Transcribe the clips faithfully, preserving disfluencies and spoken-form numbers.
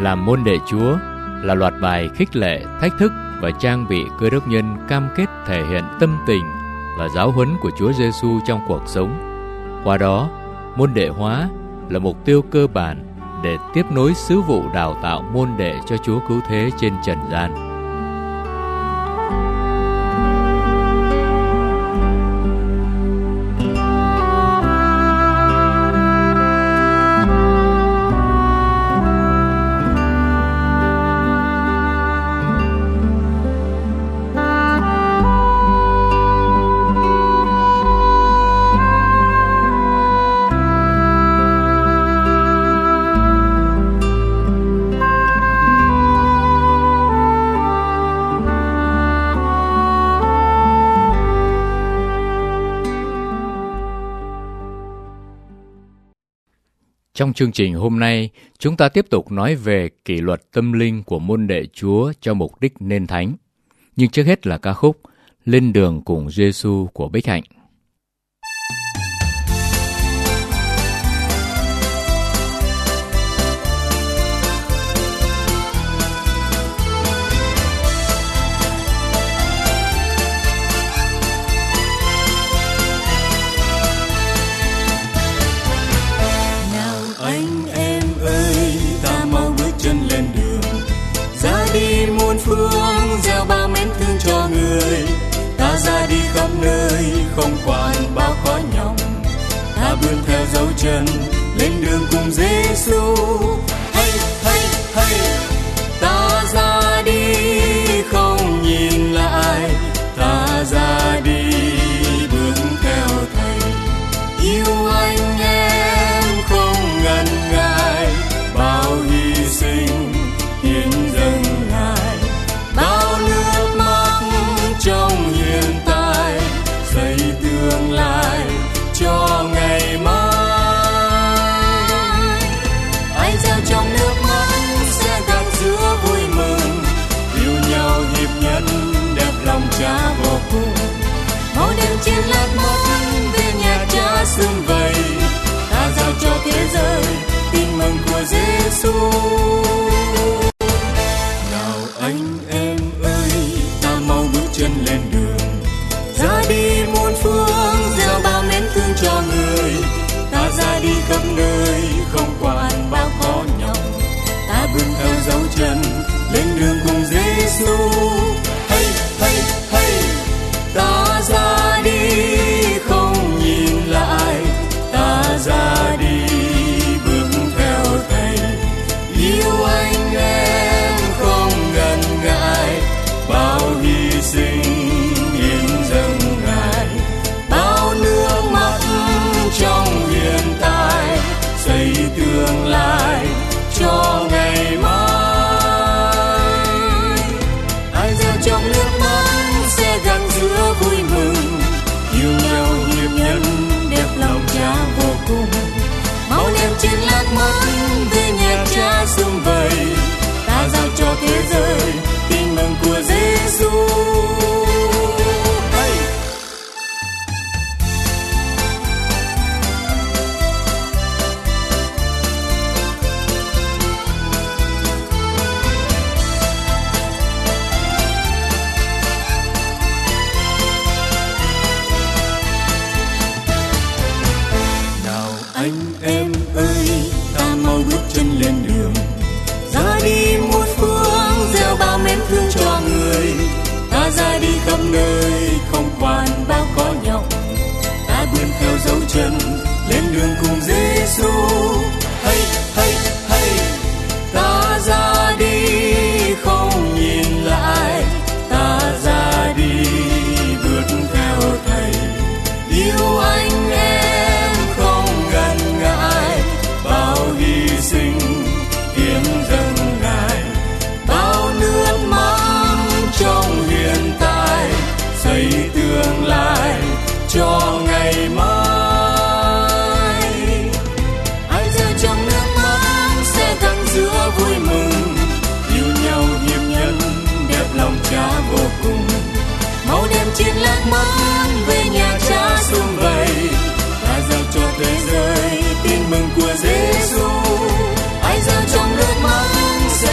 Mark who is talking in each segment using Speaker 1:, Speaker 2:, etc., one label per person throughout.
Speaker 1: Làm môn đệ Chúa là loạt bài khích lệ, thách thức và trang bị Cơ đốc nhân cam kết thể hiện tâm tình và giáo huấn của Chúa Giêsu trong cuộc sống. Qua đó, môn đệ hóa là mục tiêu cơ bản để tiếp nối sứ vụ đào tạo môn đệ cho Chúa Cứu Thế trên trần gian. Trong chương trình hôm nay, chúng ta tiếp tục nói về kỷ luật tâm linh của môn đệ Chúa cho mục đích nên thánh. Nhưng trước hết là ca khúc Lên đường cùng Giêsu của Bích Hạnh.
Speaker 2: Phương gieo bao mến thương cho người, ta ra đi khắp nơi không quản bao khó nhọc, ta vươn theo dấu chân lên đường cùng Giêsu. Hay hay hay, ta ra đi không nhìn lại, ta ra đi bước theo Thầy, yêu anh em không ngần ngại, bao hy sinh hiến dâng trong hiện tại, xây tương lai cho ngày mai. Ai gieo trong nước mắt sẽ gặt giữa vui mừng, yêu nhau hiệp nhất đẹp lòng Cha vô cùng. Máu đêm trên lát mất về nhà Cha sum vầy, ta giao cho thế giới tin mừng của Giêsu. Nào anh em chân lên đường, ra đi muôn phương gieo bao mến thương cho người, ta ra đi khắp nơi không quản bao khó nhọc, ta bước theo dấu chân lên đường cùng Giêsu. Hay hay hay, ta ra đi không nhìn lại, ta ra đi bước theo Thầy, yêu anh em không ngần ngại, bao hy sinh hiến dâng Ngài, bao nước mắt trong hiện tại, xây tương lai cho ngày mai. Ai gieo trong nước mắt sẽ gặt giữa vui mừng, yêu nhau hiệp nhân đẹp lòng Cha vô cùng. Máu đem trên lát mắt về nhà Cha sum vầy, ta giao cho thế giới tin mừng của Giêsu. Hey! Nào anh em ơi, ta mau bước chân lên đường, ra đi muôn phương gieo bao mến thương cho người, ta ra đi khắp nơi không quản bao khó nhọc, ta vươn theo dấu chân lên đường cùng Giêsu. Hay hay hay, ta ra đi không nhìn lại, ta ra đi bước theo Thầy, yêu anh em không ngần ngại, bao hy sinh hiến dâng Ngài, bao nước mắt trong hiện tại, xây tương lai cho ngày mai. Ai gieo trong nước mắt sẽ gặt giữa vui mừng, yêu nhau hiệp nhân đẹp lòng Cha vô cùng. Máu đem trên lát mắt về nhà Cha sum vầy, ta giao cho thế giới tin mừng của Giêsu. Ai gieo trong nước mắt sẽ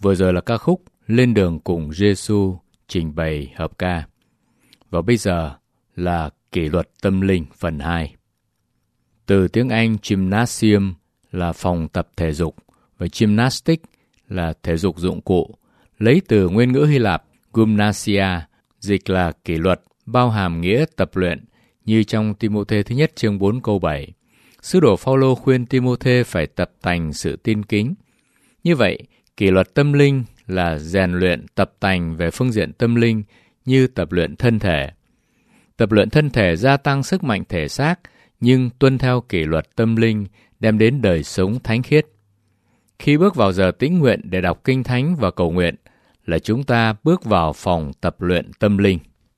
Speaker 1: Vừa rồi là ca khúc Lên đường cùng Giê-xu trình bày hợp ca. Và bây giờ là Kỷ luật tâm linh phần hai. Từ tiếng Anh gymnasium là phòng tập thể dục và gymnastic là thể dục dụng cụ, lấy từ nguyên ngữ Hy Lạp gymnasia, dịch là kỷ luật, bao hàm nghĩa tập luyện, như trong Ti-mô-thê thứ nhất chương bốn câu bảy. Sứ đồ Phao-lô khuyên Ti-mô-thê phải tập tành sự tin kính. Như vậy, kỷ luật tâm linh là rèn luyện tập tành về phương diện tâm linh như tập luyện thân thể. Tập luyện thân thể gia tăng sức mạnh thể xác, nhưng tuân theo kỷ luật tâm linh đem đến đời sống thánh khiết. Khi bước vào giờ tĩnh nguyện để đọc kinh thánh và cầu nguyện là chúng ta bước vào phòng tập luyện tâm linh.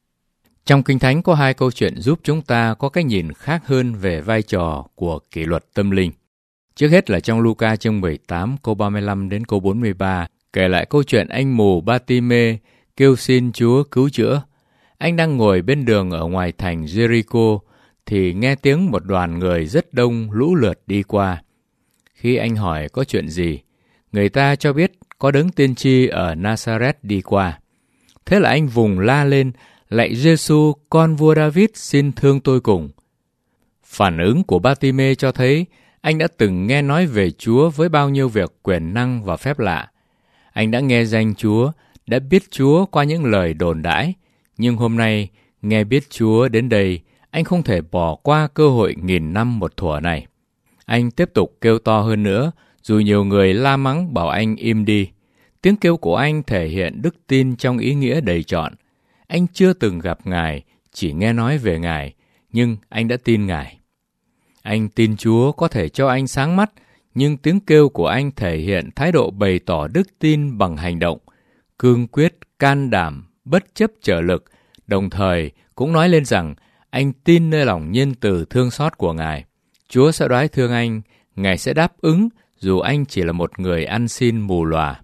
Speaker 1: Trong kinh thánh có hai câu chuyện giúp chúng ta có cái nhìn khác hơn về vai trò của kỷ luật tâm linh. Trước hết là trong Luca chương mười tám câu ba mươi lăm đến câu bốn mươi ba, kể lại câu chuyện anh mù Ba-ti-mê kêu xin Chúa cứu chữa. Anh đang ngồi bên đường ở ngoài thành Jericho thì nghe tiếng một đoàn người rất đông lũ lượt đi qua. Khi anh hỏi có chuyện gì, người ta cho biết có đấng tiên tri ở Nazareth đi qua. Thế là anh vùng la lên, lạy Giê-xu, con vua David, xin thương tôi cùng. Phản ứng của Ba-ti-mê cho thấy anh đã từng nghe nói về Chúa với bao nhiêu việc quyền năng và phép lạ. Anh đã nghe danh Chúa, đã biết Chúa qua những lời đồn đãi, nhưng hôm nay nghe biết Chúa đến đây, anh không thể bỏ qua cơ hội nghìn năm một thuở này. Anh tiếp tục kêu to hơn nữa, dù nhiều người la mắng bảo anh im đi. Tiếng kêu của anh thể hiện đức tin trong ý nghĩa đầy trọn. Anh chưa từng gặp Ngài, chỉ nghe nói về Ngài, nhưng anh đã tin Ngài. Anh tin Chúa có thể cho anh sáng mắt, nhưng tiếng kêu của anh thể hiện thái độ bày tỏ đức tin bằng hành động, cương quyết, can đảm, bất chấp trở lực, đồng thời cũng nói lên rằng anh tin nơi lòng nhân từ thương xót của Ngài. Chúa sẽ đoái thương anh, Ngài sẽ đáp ứng dù anh chỉ là một người ăn xin mù lòa.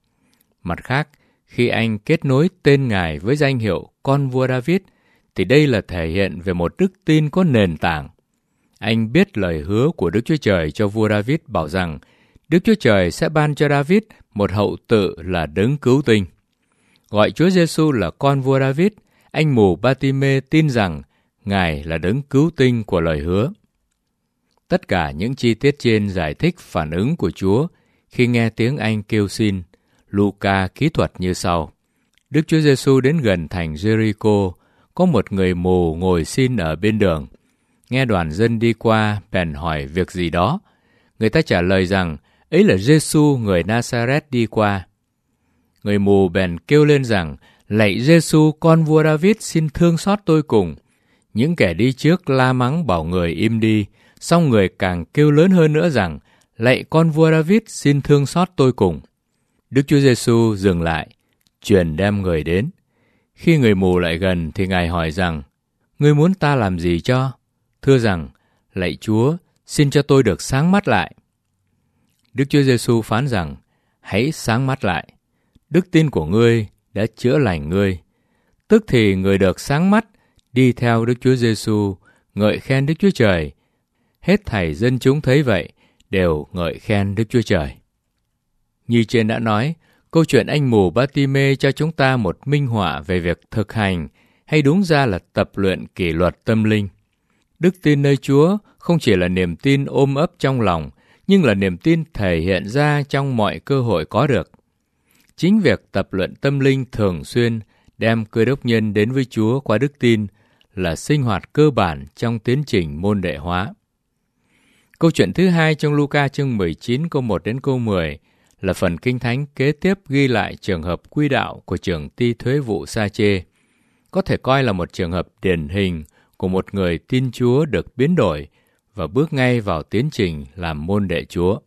Speaker 1: Mặt khác, khi anh kết nối tên Ngài với danh hiệu con vua David, thì đây là thể hiện về một đức tin có nền tảng. Anh biết lời hứa của Đức Chúa Trời cho vua David bảo rằng Đức Chúa Trời sẽ ban cho David một hậu tự là đấng cứu tinh. Gọi Chúa Giê-xu là con vua David, anh mù Ba-ti-mê tin rằng Ngài là đấng cứu tinh của lời hứa. Tất cả những chi tiết trên giải thích phản ứng của Chúa khi nghe tiếng anh kêu xin. Luca kỹ thuật như sau. Đức Chúa Giê-xu đến gần thành Jericho, có một người mù ngồi xin ở bên đường. Nghe đoàn dân đi qua, bèn hỏi việc gì đó. Người ta trả lời rằng, ấy là Giê-xu người Nazareth đi qua. Người mù bèn kêu lên rằng, lạy Giê-xu con vua David, xin thương xót tôi cùng. Những kẻ đi trước la mắng bảo người im đi, xong người càng kêu lớn hơn nữa rằng, lạy con vua David, xin thương xót tôi cùng. Đức Chúa Giê-xu dừng lại, truyền đem người đến. Khi người mù lại gần thì Ngài hỏi rằng, ngươi muốn ta làm gì cho? Thưa rằng, lạy Chúa, xin cho tôi được sáng mắt lại. Đức Chúa Giê-xu phán rằng, hãy sáng mắt lại. Đức tin của ngươi đã chữa lành ngươi. Tức thì người được sáng mắt, đi theo Đức Chúa Giê-xu, ngợi khen Đức Chúa Trời. Hết thảy dân chúng thấy vậy, đều ngợi khen Đức Chúa Trời. Như trên đã nói, câu chuyện anh mù Ba-ti-mê cho chúng ta một minh họa về việc thực hành, hay đúng ra là tập luyện kỷ luật tâm linh. Đức tin nơi Chúa không chỉ là niềm tin ôm ấp trong lòng, nhưng là niềm tin thể hiện ra trong mọi cơ hội có được. Chính việc tập luyện tâm linh thường xuyên đem cơ đốc nhân đến với Chúa qua đức tin là sinh hoạt cơ bản trong tiến trình môn đệ hóa. Câu chuyện thứ hai trong Luca chương mười chín câu một đến câu mười là phần Kinh Thánh kế tiếp ghi lại trường hợp quy đạo của trưởng ty thuế vụ Sa-chê. Có thể coi là một trường hợp điển hình của một người tin Chúa được biến đổi và bước ngay vào tiến trình làm môn đệ Chúa.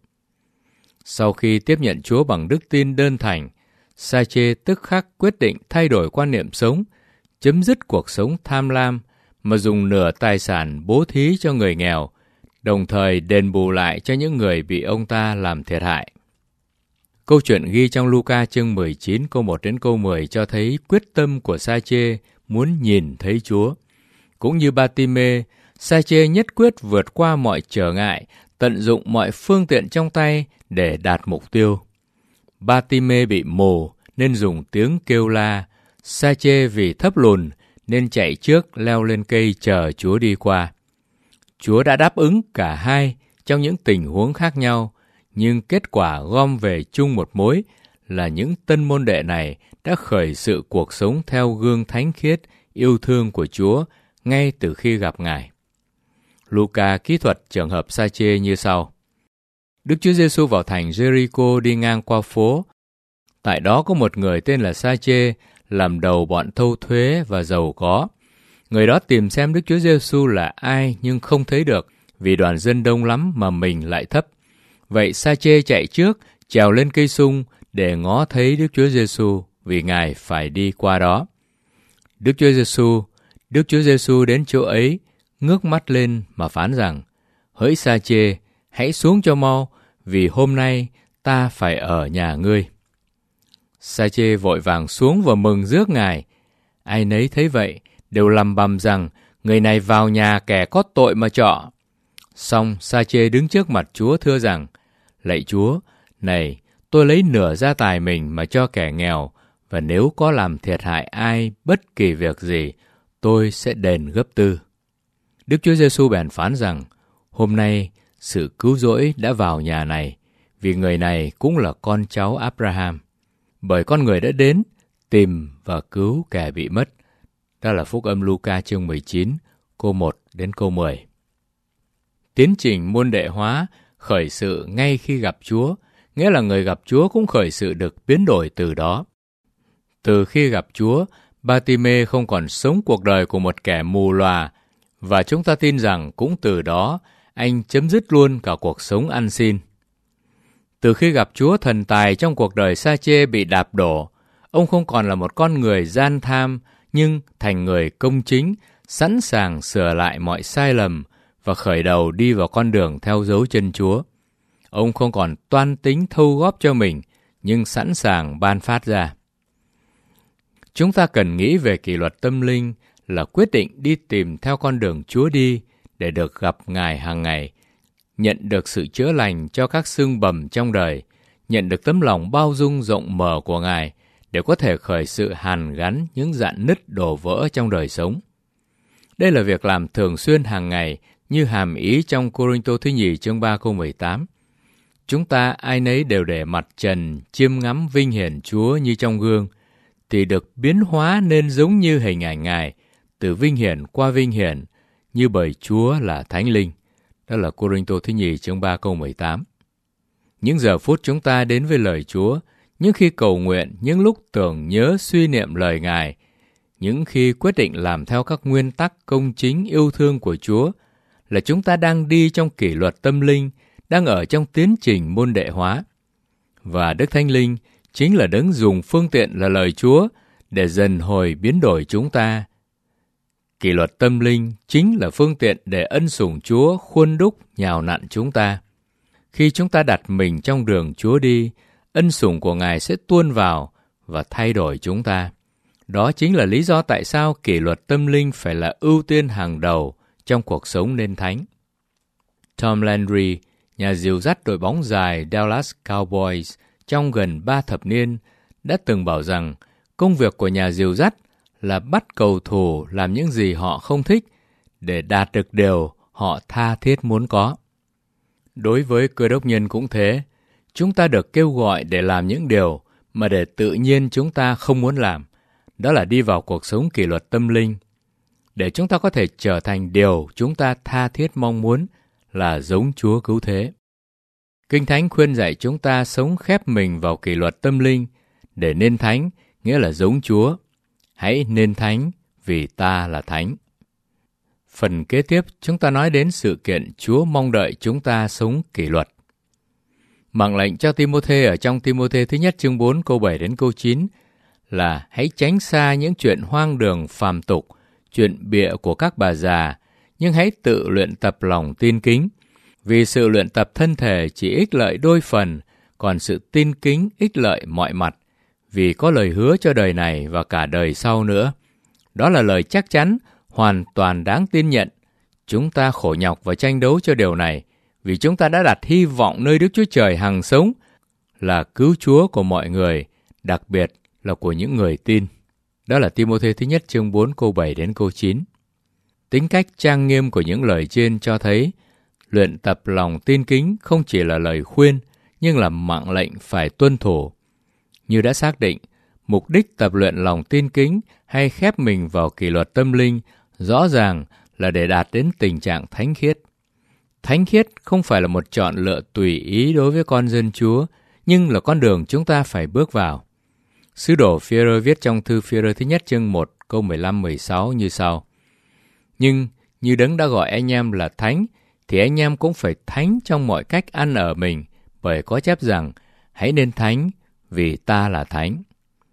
Speaker 1: Sau khi tiếp nhận Chúa bằng đức tin đơn thành, Sa-chê tức khắc quyết định thay đổi quan niệm sống, chấm dứt cuộc sống tham lam mà dùng nửa tài sản bố thí cho người nghèo, đồng thời đền bù lại cho những người bị ông ta làm thiệt hại. Câu chuyện ghi trong Luca chương mười chín câu một đến câu mười cho thấy quyết tâm của Sa-chê muốn nhìn thấy Chúa. Cũng như Ba-ti-mê, Sa-chê nhất quyết vượt qua mọi trở ngại, tận dụng mọi phương tiện trong tay để đạt mục tiêu. Ba-ti-mê bị mù nên dùng tiếng kêu la, Sa-chê vì thấp lùn nên chạy trước leo lên cây chờ Chúa đi qua. Chúa đã đáp ứng cả hai trong những tình huống khác nhau, nhưng kết quả gom về chung một mối là những tân môn đệ này đã khởi sự cuộc sống theo gương thánh khiết, yêu thương của Chúa ngay từ khi gặp Ngài. Luca kỹ thuật trường hợp Sa-chê như sau. Đức Chúa Giêsu vào thành Jericho đi ngang qua phố. Tại đó có một người tên là Sa-chê, làm đầu bọn thâu thuế và giàu có. Người đó tìm xem Đức Chúa Giêsu là ai nhưng không thấy được, vì đoàn dân đông lắm mà mình lại thấp. Vậy Sa-chê chạy trước, trèo lên cây sung để ngó thấy Đức Chúa Giêsu, vì Ngài phải đi qua đó. Đức Chúa Giêsu, Đức Chúa Giêsu đến chỗ ấy, ngước mắt lên mà phán rằng: Hỡi Sa-chê, hãy xuống cho mau, vì hôm nay ta phải ở nhà ngươi. Sa-chê vội vàng xuống và mừng rước Ngài. Ai nấy thấy vậy đều lầm bầm rằng người này vào nhà kẻ có tội mà trọ. Xong Sa-chê đứng trước mặt Chúa thưa rằng: Lạy Chúa, này, tôi lấy nửa gia tài mình mà cho kẻ nghèo, và nếu có làm thiệt hại ai bất kỳ việc gì, tôi sẽ đền gấp tư. Đức Chúa Giêsu bèn phán rằng: Hôm nay sự cứu rỗi đã vào nhà này, vì người này cũng là con cháu Abraham. Bởi con người đã đến tìm và cứu kẻ bị mất. Đó là Phúc âm Luca chương mười chín, câu một đến câu mười. Tiến trình môn đệ hóa khởi sự ngay khi gặp Chúa, nghĩa là người gặp Chúa cũng khởi sự được biến đổi từ đó. Từ khi gặp Chúa, Ba-ti-mê không còn sống cuộc đời của một kẻ mù lòa, và chúng ta tin rằng cũng từ đó anh chấm dứt luôn cả cuộc sống ăn xin. Từ khi gặp Chúa, thần tài trong cuộc đời Sa-chê bị đạp đổ. Ông không còn là một con người gian tham, nhưng thành người công chính, sẵn sàng sửa lại mọi sai lầm và khởi đầu đi vào con đường theo dấu chân Chúa. Ông không còn toan tính thâu góp cho mình, nhưng sẵn sàng ban phát ra. Chúng ta cần nghĩ về kỷ luật tâm linh là quyết định đi tìm theo con đường Chúa đi để được gặp Ngài hàng ngày, nhận được sự chữa lành cho các xương bầm trong đời, nhận được tấm lòng bao dung rộng mở của Ngài để có thể khởi sự hàn gắn những rạn nứt đổ vỡ trong đời sống. Đây là việc làm thường xuyên hàng ngày như hàm ý trong Cô-rinh-tô thứ nhì chương ba câu mười tám. Chúng ta ai nấy đều để mặt trần chiêm ngắm vinh hiển Chúa như trong gương, thì được biến hóa nên giống như hình ảnh Ngài, từ vinh hiển qua vinh hiển, như bởi Chúa là Thánh Linh. Đó là Cô-rinh-tô thứ nhì chương ba câu mười tám. Những giờ phút chúng ta đến với lời Chúa, những khi cầu nguyện, những lúc tưởng nhớ suy niệm lời Ngài, những khi quyết định làm theo các nguyên tắc công chính yêu thương của Chúa, là chúng ta đang đi trong kỷ luật tâm linh, đang ở trong tiến trình môn đệ hóa. Và Đức Thánh Linh chính là đấng dùng phương tiện là lời Chúa để dần hồi biến đổi chúng ta. Kỷ luật tâm linh chính là phương tiện để ân sủng Chúa khuôn đúc nhào nặn chúng ta. Khi chúng ta đặt mình trong đường Chúa đi, ân sủng của Ngài sẽ tuôn vào và thay đổi chúng ta. Đó chính là lý do tại sao kỷ luật tâm linh phải là ưu tiên hàng đầu trong cuộc sống nên thánh. Tom Landry, nhà dìu dắt đội bóng dài Dallas Cowboys trong gần ba thập niên, đã từng bảo rằng công việc của nhà dìu dắt là bắt cầu thủ làm những gì họ không thích để đạt được điều họ tha thiết muốn có. Đối với Cơ đốc nhân cũng thế, chúng ta được kêu gọi để làm những điều mà để tự nhiên chúng ta không muốn làm, đó là đi vào cuộc sống kỷ luật tâm linh, để chúng ta có thể trở thành điều chúng ta tha thiết mong muốn là giống Chúa cứu thế. Kinh Thánh khuyên dạy chúng ta sống khép mình vào kỷ luật tâm linh để nên thánh, nghĩa là giống Chúa. Hãy nên thánh vì ta là thánh. Phần kế tiếp chúng ta nói đến sự kiện Chúa mong đợi chúng ta sống kỷ luật. Mạng lệnh cho Ti-mô-thê ở trong Ti-mô-thê thứ nhất chương bốn câu bảy đến câu chín là hãy tránh xa những chuyện hoang đường phàm tục, chuyện bịa của các bà già, nhưng hãy tự luyện tập lòng tin kính. Vì sự luyện tập thân thể chỉ ích lợi đôi phần, còn sự tin kính ích lợi mọi mặt, vì có lời hứa cho đời này và cả đời sau nữa. Đó là lời chắc chắn, hoàn toàn đáng tin nhận. Chúng ta khổ nhọc và tranh đấu cho điều này, vì chúng ta đã đặt hy vọng nơi Đức Chúa Trời hằng sống, là cứu Chúa của mọi người, đặc biệt là của những người tin. Đó là Ti-mô-thê thứ nhất chương bốn câu bảy đến câu chín. Tính cách trang nghiêm của những lời trên cho thấy luyện tập lòng tin kính không chỉ là lời khuyên, nhưng là mạng lệnh phải tuân thủ. Như đã xác định, mục đích tập luyện lòng tin kính hay khép mình vào kỷ luật tâm linh rõ ràng là để đạt đến tình trạng thánh khiết. Thánh khiết không phải là một chọn lựa tùy ý đối với con dân Chúa, nhưng là con đường chúng ta phải bước vào. Sứ đồ Phi-e-rơ viết trong thư Phi-e-rơ thứ nhất chương một câu mười lăm mười sáu như sau: Nhưng như Đấng đã gọi anh em là thánh, thì anh em cũng phải thánh trong mọi cách ăn ở mình, bởi có chép rằng hãy nên thánh vì ta là thánh.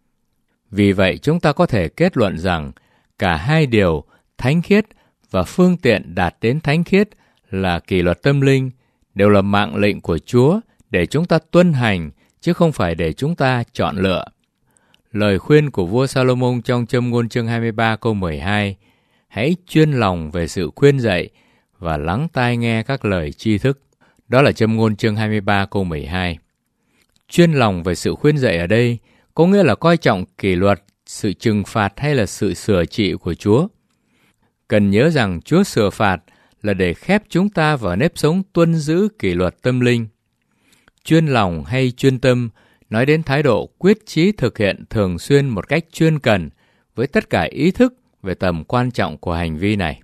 Speaker 1: Vì vậy chúng ta có thể kết luận rằng cả hai điều thánh khiết và phương tiện đạt đến thánh khiết là kỷ luật tâm linh đều là mạng lệnh của Chúa để chúng ta tuân hành, chứ không phải để chúng ta chọn lựa. Lời khuyên của vua Salomon trong Châm ngôn chương hai mươi ba câu mười hai: Hãy chuyên lòng về sự khuyên dạy và lắng tai nghe các lời tri thức. Đó là Châm ngôn chương hai mươi ba câu mười hai. Chuyên lòng về sự khuyên dạy ở đây có nghĩa là coi trọng kỷ luật, sự trừng phạt hay là sự sửa trị của Chúa. Cần nhớ rằng Chúa sửa phạt là để khép chúng ta vào nếp sống tuân giữ kỷ luật tâm linh. Chuyên lòng hay chuyên tâm nói đến thái độ quyết chí thực hiện thường xuyên một cách chuyên cần với tất cả ý thức về tầm quan trọng của hành vi này.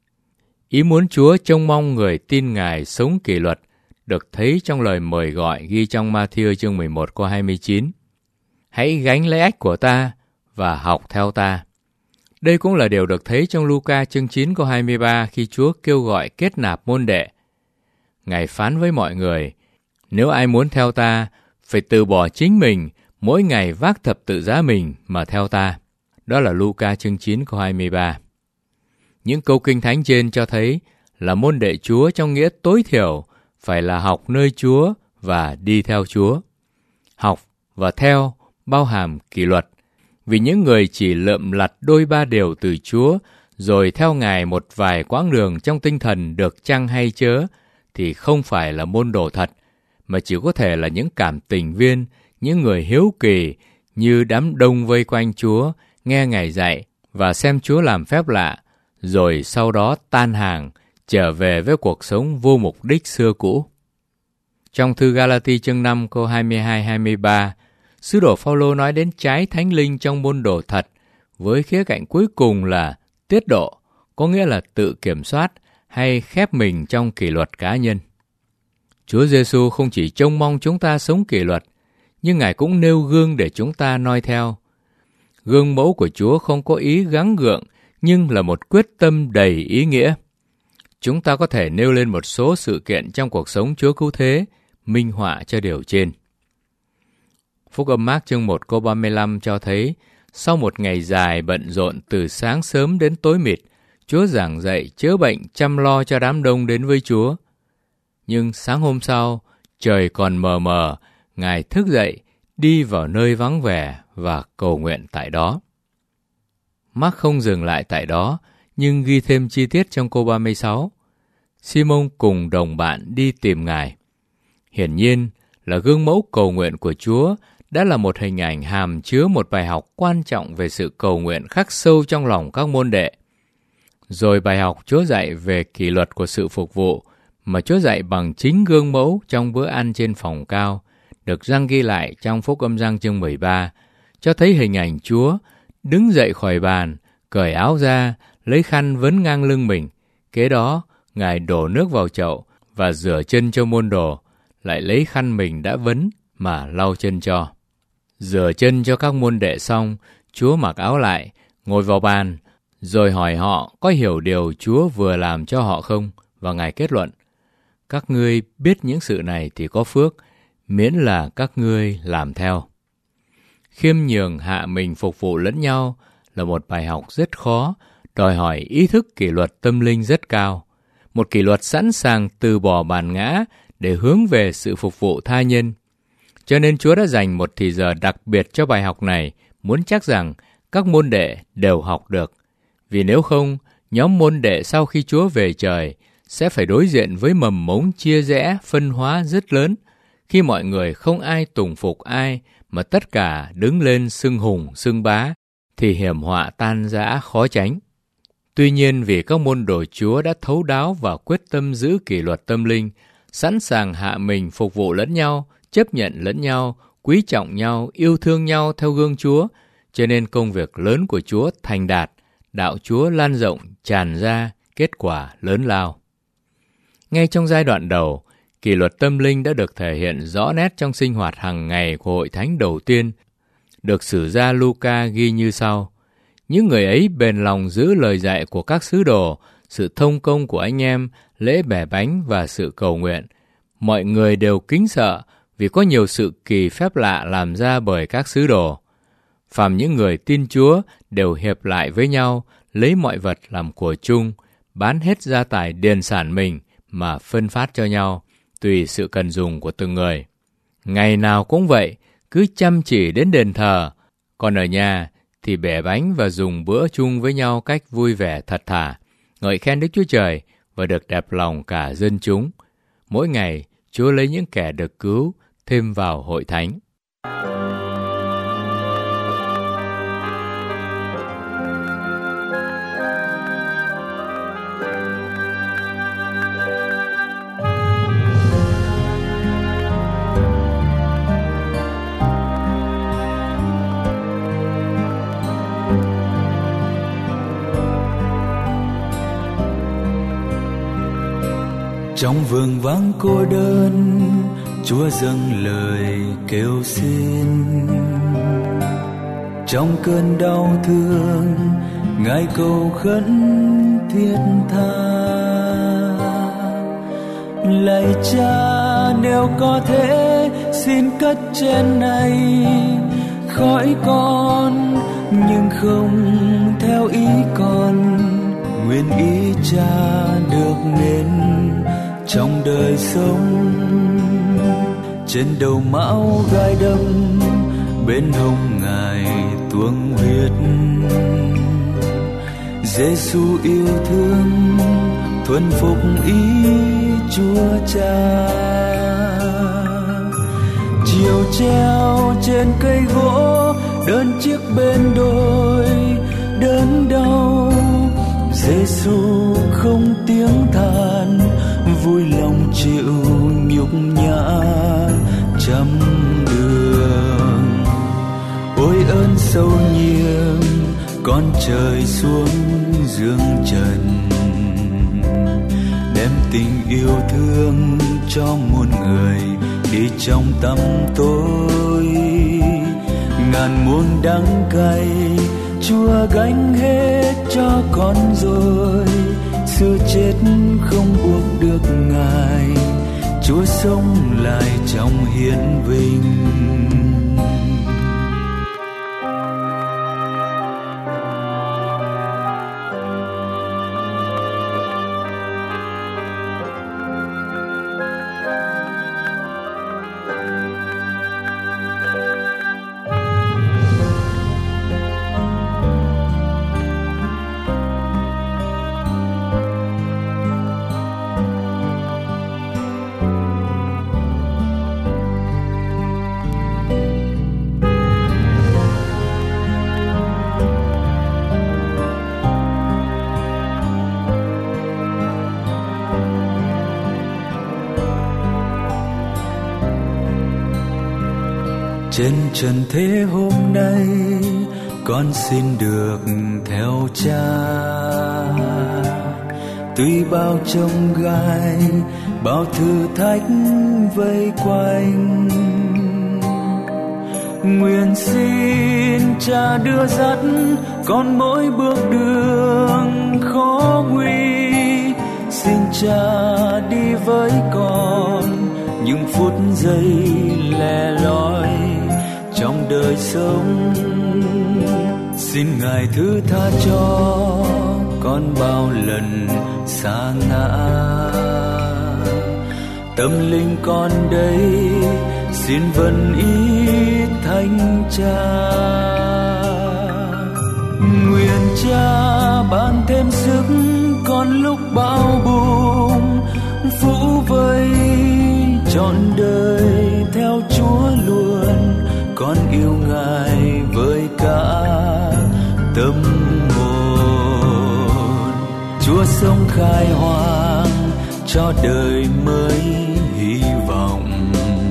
Speaker 1: Ý muốn Chúa trông mong người tin Ngài sống kỷ luật được thấy trong lời mời gọi ghi trong Ma-thi-ơ chương mười một câu hai mươi chín. Hãy gánh lấy ách của ta và học theo ta. Đây cũng là điều được thấy trong Luca chương chín câu hai mươi ba khi Chúa kêu gọi kết nạp môn đệ. Ngài phán với mọi người: Nếu ai muốn theo ta, phải từ bỏ chính mình, mỗi ngày vác thập tự giá mình mà theo ta. Đó là Luca chương chín câu hai mươi ba. Những câu kinh thánh trên cho thấy là môn đệ Chúa trong nghĩa tối thiểu phải là học nơi Chúa và đi theo Chúa. Học và theo bao hàm kỷ luật, vì những người chỉ lượm lặt đôi ba điều từ Chúa rồi theo Ngài một vài quãng đường trong tinh thần được chăng hay chớ thì không phải là môn đồ thật, mà chỉ có thể là những cảm tình viên, những người hiếu kỳ như đám đông vây quanh Chúa, nghe Ngài dạy và xem Chúa làm phép lạ, rồi sau đó tan hàng, trở về với cuộc sống vô mục đích xưa cũ. Trong thư Ga-la-ti chương năm câu hai mươi hai hai mươi ba, sứ đồ Phao-lô nói đến trái thánh linh trong môn đồ thật, với khía cạnh cuối cùng là tiết độ, có nghĩa là tự kiểm soát hay khép mình trong kỷ luật cá nhân. Chúa Giêsu không chỉ trông mong chúng ta sống kỷ luật, nhưng Ngài cũng nêu gương để chúng ta noi theo. Gương mẫu của Chúa không có ý gắng gượng, nhưng là một quyết tâm đầy ý nghĩa. Chúng ta có thể nêu lên một số sự kiện trong cuộc sống Chúa cứu thế, minh họa cho điều trên. Phúc âm Mác chương một câu ba mươi lăm cho thấy, sau một ngày dài bận rộn từ sáng sớm đến tối mịt, Chúa giảng dạy chữa bệnh chăm lo cho đám đông đến với Chúa. Nhưng sáng hôm sau, trời còn mờ mờ, Ngài thức dậy, đi vào nơi vắng vẻ và cầu nguyện tại đó. Mác không dừng lại tại đó, nhưng ghi thêm chi tiết trong câu ba mươi sáu. Simon cùng đồng bạn đi tìm Ngài. Hiển nhiên là gương mẫu cầu nguyện của Chúa đã là một hình ảnh hàm chứa một bài học quan trọng về sự cầu nguyện khắc sâu trong lòng các môn đệ. Rồi bài học Chúa dạy về kỷ luật của sự phục vụ mà Chúa dạy bằng chính gương mẫu trong bữa ăn trên phòng cao, được Giăng ghi lại trong Phúc âm Giăng chương mười ba, cho thấy hình ảnh Chúa đứng dậy khỏi bàn, cởi áo ra, lấy khăn vấn ngang lưng mình. Kế đó, Ngài đổ nước vào chậu và rửa chân cho môn đồ, lại lấy khăn mình đã vấn mà lau chân cho. Rửa chân cho các môn đệ xong, Chúa mặc áo lại, ngồi vào bàn, rồi hỏi họ có hiểu điều Chúa vừa làm cho họ không, và Ngài kết luận: các ngươi biết những sự này thì có phước, miễn là các ngươi làm theo. Khiêm nhường hạ mình phục vụ lẫn nhau là một bài học rất khó, đòi hỏi ý thức kỷ luật tâm linh rất cao. Một kỷ luật sẵn sàng từ bỏ bản ngã để hướng về sự phục vụ tha nhân. Cho nên Chúa đã dành một thì giờ đặc biệt cho bài học này, muốn chắc rằng các môn đệ đều học được. Vì nếu không, nhóm môn đệ sau khi Chúa về trời sẽ phải đối diện với mầm mống chia rẽ, phân hóa rất lớn khi mọi người không ai tùng phục ai, mà tất cả đứng lên xưng hùng xưng bá, thì hiểm họa tan rã khó tránh. Tuy nhiên, vì các môn đồ Chúa đã thấu đáo và quyết tâm giữ kỷ luật tâm linh, sẵn sàng hạ mình phục vụ lẫn nhau, chấp nhận lẫn nhau, quý trọng nhau, yêu thương nhau theo gương Chúa, cho nên công việc lớn của Chúa thành đạt, đạo Chúa lan rộng, tràn ra, kết quả lớn lao. Ngay trong giai đoạn đầu, kỷ luật tâm linh đã được thể hiện rõ nét trong sinh hoạt hàng ngày của hội thánh đầu tiên, được sử gia Luca ghi như sau: những người ấy bền lòng giữ lời dạy của các sứ đồ, sự thông công của anh em, lễ bẻ bánh và sự cầu nguyện. Mọi người đều kính sợ vì có nhiều sự kỳ phép lạ làm ra bởi các sứ đồ. Phàm những người tin Chúa đều hiệp lại với nhau, lấy mọi vật làm của chung, bán hết gia tài điền sản mình mà phân phát cho nhau, tùy sự cần dùng của từng người. Ngày nào cũng vậy, cứ chăm chỉ đến đền thờ, còn ở nhà thì bẻ bánh và dùng bữa chung với nhau cách vui vẻ thật thà, ngợi khen Đức Chúa Trời và được đẹp lòng cả dân chúng. Mỗi ngày, Chúa lấy những kẻ được cứu thêm vào hội thánh.
Speaker 2: Trong vương vắng cô đơn, Chúa dâng lời kêu xin. Trong cơn đau thương, Ngài cầu khấn thiết tha. Lạy Cha, nếu có thể, xin cất trên này khỏi con, nhưng không theo ý con. Nguyện ý Cha được nên trong đời sống. Trên đầu mão gai đâm, bên hông Ngài tuông huyết. Giêsu yêu thương, thuần phục ý Chúa Cha. Chiều treo trên cây gỗ, đơn chiếc bên đôi đớn đau. Giêsu không tiếng than, vui lòng chịu nhục nhã trăm đường. Ôi ơn sâu nhiệm, con trời xuống dương trần, đem tình yêu thương cho muôn người đi trong tăm tối. Ngàn muôn đắng cay, Chúa gánh hết cho con rồi. Sự chết không buộc được Ngài, Chúa sống lại trong hiển vinh. Trên trần thế hôm nay, con xin được theo Cha. Tuy bao chông gai, bao thử thách vây quanh, nguyện xin Cha đưa dắt con mỗi bước đường khó nguy. Xin Cha đi với con những phút giây lẻ loi trong đời sống. Xin Ngài thứ tha cho con bao lần sa ngã. Tâm linh con đây xin vâng ý Thánh Cha. Nguyện Cha ban thêm sức con lúc bão bùng, phủ vây trọn đời
Speaker 3: sống khai hoang cho đời mới hy vọng,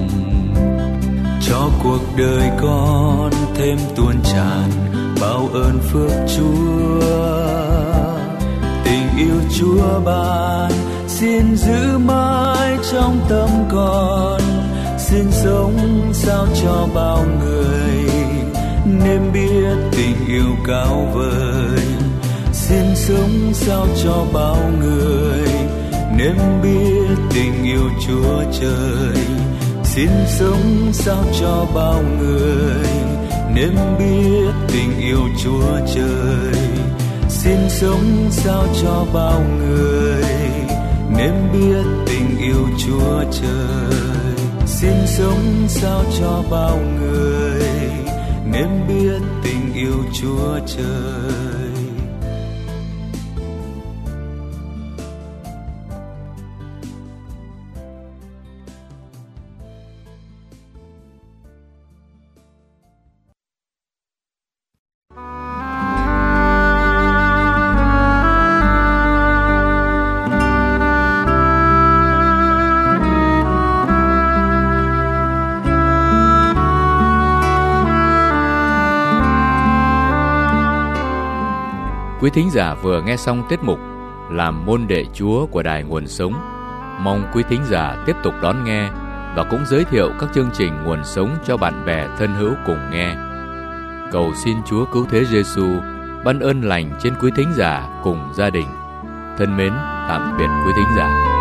Speaker 3: cho cuộc đời con thêm tuôn tràn bao ơn phước Chúa. Tình yêu Chúa ban xin giữ mãi trong tâm con, xin sống sao cho bao người nên biết tình yêu cao vời. Xin sống sao cho bao người nên biết tình yêu Chúa Trời. Xin sống sao cho bao người nên biết tình yêu Chúa Trời. Xin sống sao cho bao người nên biết tình yêu Chúa Trời. Xin sống sao cho bao người nên biết tình yêu Chúa Trời.
Speaker 1: Quý thính giả vừa nghe xong tiết mục Làm môn đệ Chúa của Đài Nguồn Sống. Mong quý thính giả tiếp tục đón nghe và cũng giới thiệu các chương trình Nguồn Sống cho bạn bè thân hữu cùng nghe. Cầu xin Chúa Cứu Thế Giêsu ban ơn lành trên quý thính giả cùng gia đình. Thân mến, tạm biệt quý thính giả.